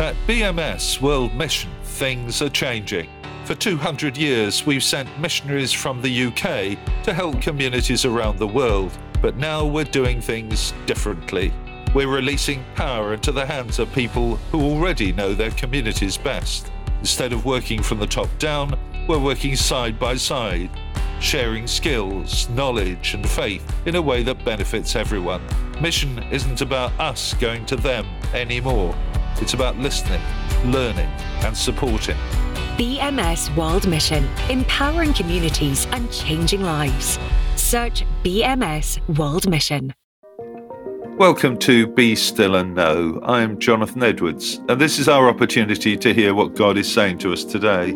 At BMS World Mission, things are changing. For 200 years, we've sent missionaries from the UK to help communities around the world, but now we're doing things differently. We're releasing power into the hands of people who already know their communities best. Instead of working from the top down, we're working side by side, sharing skills, knowledge, and faith in a way that benefits everyone. Mission isn't about us going to them anymore. It's about listening, learning, and supporting. BMS World Mission, empowering communities and changing lives. Search BMS World Mission. Welcome to Be Still and Know. I'm Jonathan Edwards, and this is our opportunity to hear what God is saying to us today.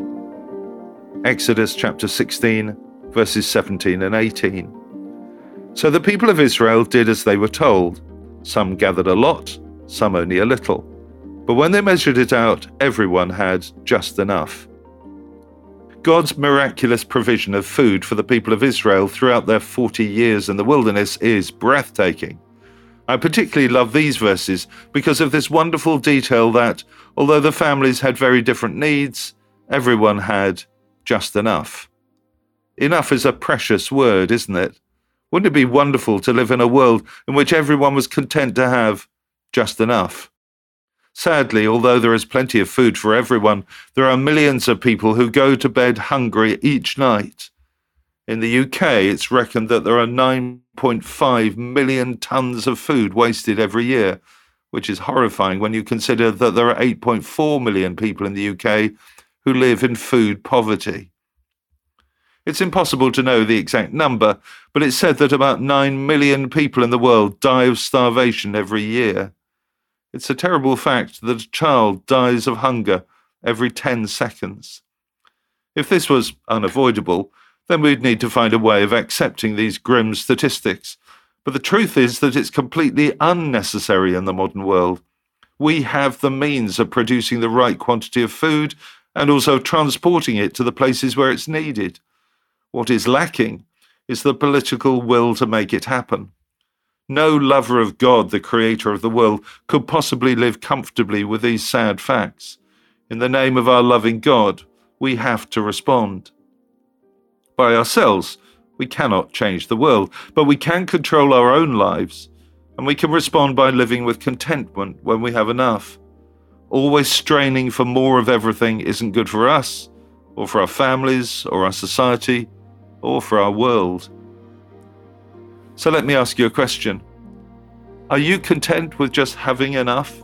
Exodus chapter 16, verses 17 and 18. So the people of Israel did as they were told. Some gathered a lot, some only a little. But when they measured it out, everyone had just enough. God's miraculous provision of food for the people of Israel throughout their 40 years in the wilderness is breathtaking. I particularly love these verses because of this wonderful detail that, although the families had very different needs, everyone had just enough. Enough is a precious word, isn't it? Wouldn't it be wonderful to live in a world in which everyone was content to have just enough? Sadly, although there is plenty of food for everyone, there are millions of people who go to bed hungry each night. In the UK, it's reckoned that there are 9.5 million tons of food wasted every year, which is horrifying when you consider that there are 8.4 million people in the UK who live in food poverty. It's impossible to know the exact number, but it's said that about 9 million people in the world die of starvation every year. It's a terrible fact that a child dies of hunger every 10 seconds. If this was unavoidable, then we'd need to find a way of accepting these grim statistics. But the truth is that it's completely unnecessary in the modern world. We have the means of producing the right quantity of food and also transporting it to the places where it's needed. What is lacking is the political will to make it happen. No lover of God, the creator of the world, could possibly live comfortably with these sad facts. In the name of our loving God, we have to respond. By ourselves, we cannot change the world, but we can control our own lives, and we can respond by living with contentment when we have enough. Always straining for more of everything isn't good for us, or for our families, or our society, or for our world. So let me ask you a question. Are you content with just having enough?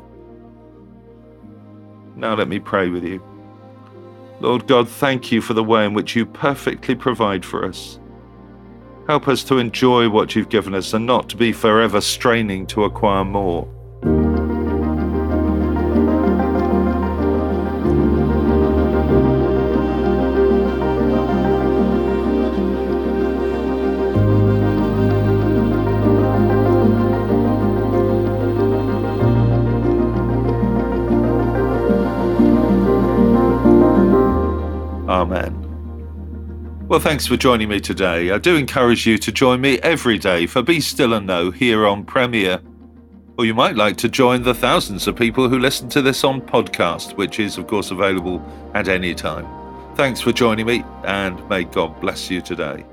Now let me pray with you. Lord God, thank you for the way in which you perfectly provide for us. Help us to enjoy what you've given us and not to be forever straining to acquire more. Amen. Well, thanks for joining me today. I do encourage you to join me every day for Be Still and Know here on Premier. Or you might like to join the thousands of people who listen to this on podcast, which is, of course, available at any time. Thanks for joining me, and may God bless you today.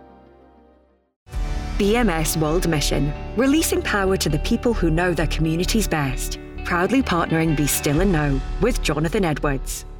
BMS World Mission, releasing power to the people who know their communities best. Proudly partnering Be Still and Know with Jonathan Edwards.